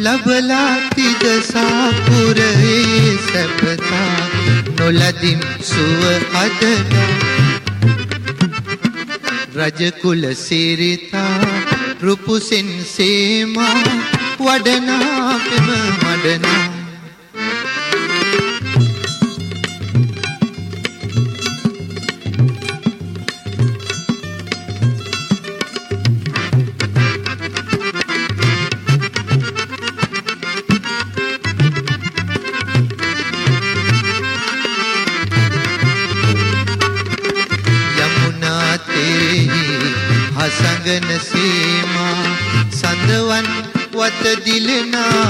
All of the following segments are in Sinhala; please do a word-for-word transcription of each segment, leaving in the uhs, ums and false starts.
ලබලා තිද සාපුරේ සැපතා නොලදින් සුව අදට රජ කුල සිරිතා රුපුසෙන් සේමා වඩනා පෙම මඩනා සංගන සීමා සඳවන් වත දිලනා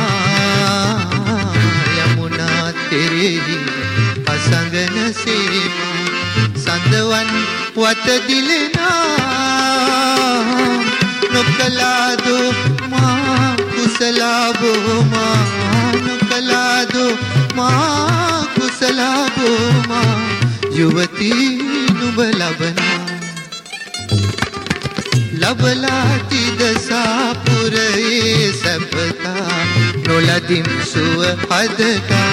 යමුනා තෙරෙහි අසංගන සීමා සඳවන් වත දිලනා නොකලාදු මා කුසලාබෝ මා නොකලාදු මා කුසලාබෝ මා යුවතී නුඹ ලබනා ලබලා තිද සාපුරේ සැපතා නොලදින් සුව හදතා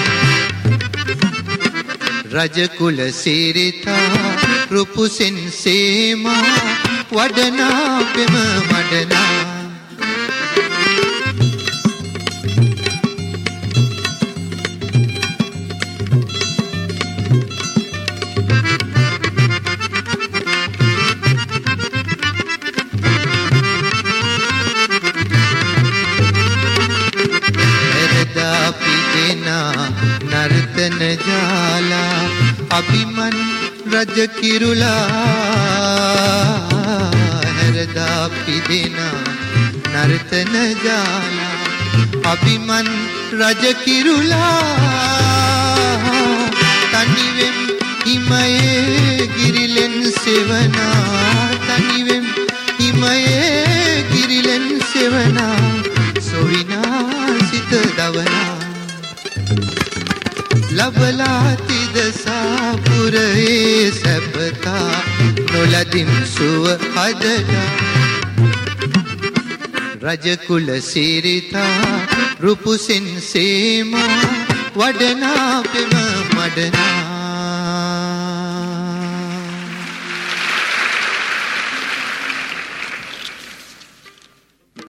රජ කුල සිරිතා රුපුසෙන් සේමා වඩනා පෙම මඩනා නර්තන ජාලා අභිමන් රජ කිරුලා හැරදා පිදෙනා නර්තන ජාලා අභිමන් රජ කිරුලා තනිවෙම් හිමයේ ගිරිලෙන් සෙවනා තනිවෙම් හිමයේ ගිරිලෙන් සෙවනා සොවිනා සිත දවනා ලබලා තිද සාපුරේ සැපතා නොලදින් සුව හදතා රජ කුල සිරිතා රුපුසෙන් සේමා වඩනා පෙම මඩනා